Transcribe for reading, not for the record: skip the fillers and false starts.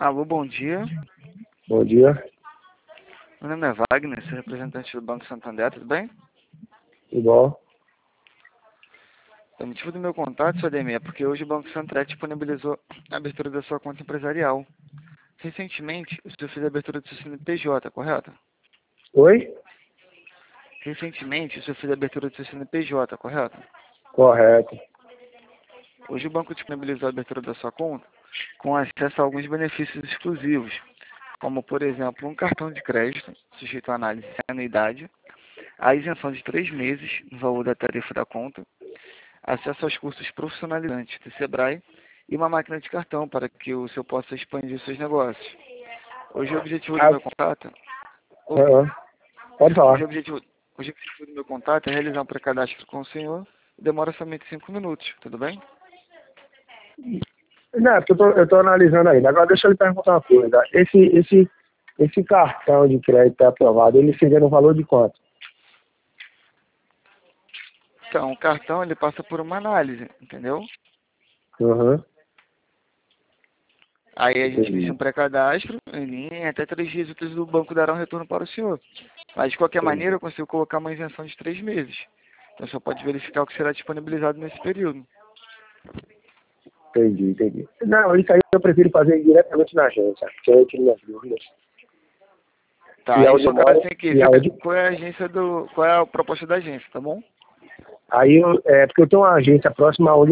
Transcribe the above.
Alô, bom dia. Bom dia. Meu nome é Wagner, sou representante do Banco Santander, tudo bem? Igual. O motivo do meu contato, seu Ademir, é porque hoje o Banco Santander disponibilizou a abertura da sua conta empresarial. Recentemente, o senhor fez a abertura do seu CNPJ, correto? Oi? Recentemente, o senhor fez a abertura do seu CNPJ, correto? Correto. Hoje o banco disponibilizou a abertura da sua conta com acesso a alguns benefícios exclusivos, como, por exemplo, um cartão de crédito, sujeito à análise sem anuidade, a isenção de 3 meses no valor da tarifa da conta, acesso aos cursos profissionalizantes do Sebrae e uma máquina de cartão para que o senhor possa expandir seus negócios. Hoje o objetivo do Ah, meu contato, Pode hoje falar. o objetivo, hoje o objetivo do meu contato é realizar um pré-cadastro com o senhor. Demora somente 5 minutos, tudo bem? Não, porque eu tô analisando ainda. Agora deixa eu lhe perguntar uma coisa. Esse cartão de crédito aprovado, ele seria no valor de quanto? Então, o cartão ele passa por uma análise, entendeu? Uhum. Aí a gente inicia Entendi. um pré-cadastro, em até 3 dias úteis do banco dará um retorno para o senhor. Mas de qualquer maneira Entendi. eu consigo colocar uma isenção de 3 meses. Então o senhor pode verificar o que será disponibilizado nesse período. Entendi. Não, isso aí eu prefiro fazer diretamente na agência, porque aí eu tiro minhas dúvidas. Tá, E aí o aonde eu seu caso moro, tem que e ver aonde... qual é a proposta da agência, tá bom? Aí, porque eu tenho uma agência próxima aonde